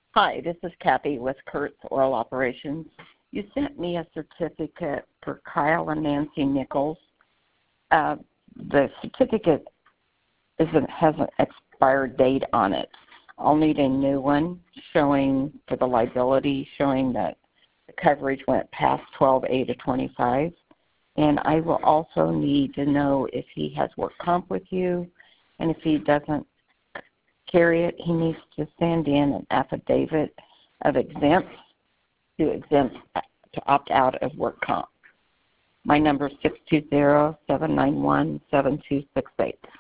Hi, this is Kathy with Kurtz Oral Operations. You sent me a certificate for Kyle and Nancy Nichols. The certificate has an expired date on it. I'll need a new one showing for the liability, showing that the coverage went past 12A to 25. And I will also need to know if he has work comp with you, and if he doesn't carry it, he needs to send in an affidavit of exempt to opt out of work comp. My number is 620-791-7268.